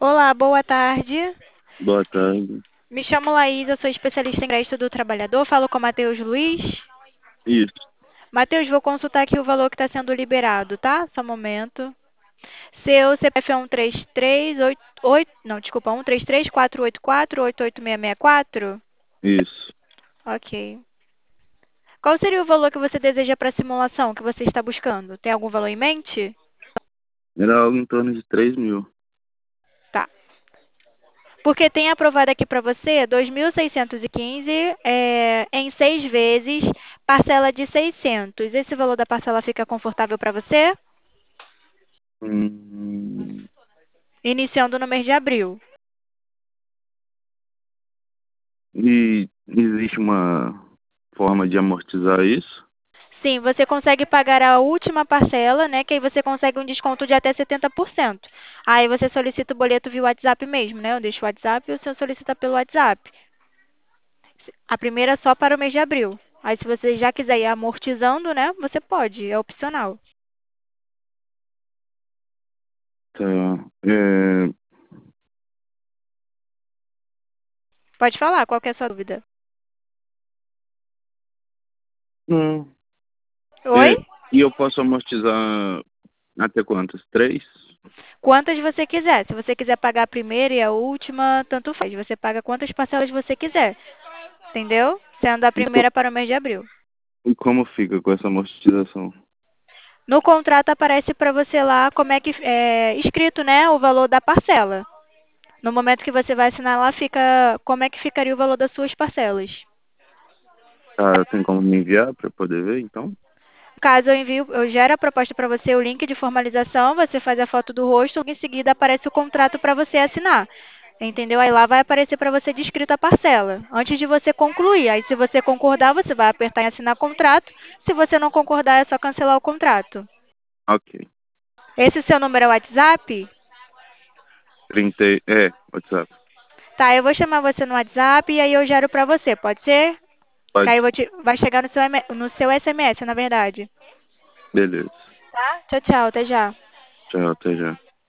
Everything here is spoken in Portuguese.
Olá, boa tarde. Boa tarde. Me chamo Laís, sou especialista em crédito do trabalhador. Falo com o Matheus Luiz. Isso, Matheus, vou consultar aqui o valor que está sendo liberado, tá? Só um momento. Seu CPF é 13388, não, desculpa, 1334848886664. isso. Ok. Qual seria o valor que você deseja para a simulação que você está buscando? Tem algum valor em mente? Era algo em torno de 3.000. Tá. Porque tem aprovado aqui para você 2.615 em 6 vezes, parcela de 600. Esse valor da parcela fica confortável para você? Hum, Iniciando no mês de abril. e existe uma forma de amortizar isso? Sim, você consegue pagar a última parcela, né? Que aí você consegue um desconto de até 70%. Aí você solicita o boleto via WhatsApp mesmo, né? Eu deixo o WhatsApp e você solicita pelo WhatsApp. A primeira é só para o mês de abril. Aí se você já quiser ir amortizando, né? Você pode, é opcional. Tá. É, Pode falar, qual que é a sua dúvida? não. Oi? É, e eu posso amortizar até quantas? 3? Quantas você quiser. Se você quiser pagar a primeira e a última, tanto faz. Você paga quantas parcelas você quiser. Entendeu? Sendo a E, co- primeira para o mês de abril. e como fica com essa amortização? No contrato aparece para você lá como é que é escrito, né, o valor da parcela. No momento que você vai assinar lá, fica como é que ficaria o valor das suas parcelas. Tá, tem como me enviar para poder ver, então? Caso eu gero a proposta para você, o link de formalização, você faz a foto do rosto, em seguida aparece o contrato para você assinar. Entendeu? Aí lá vai aparecer para você descrita a parcela, antes de você concluir. Aí se você concordar, você vai apertar em assinar contrato. Se você não concordar, é só cancelar o contrato. Ok. Esse seu número é o WhatsApp? 30, WhatsApp. Tá, eu vou chamar você no WhatsApp e aí eu gero para você, pode ser? Que Pode aí ser. vai chegar no seu SMS, na verdade. Beleza. Tchau, tchau, até já. Tchau, até já.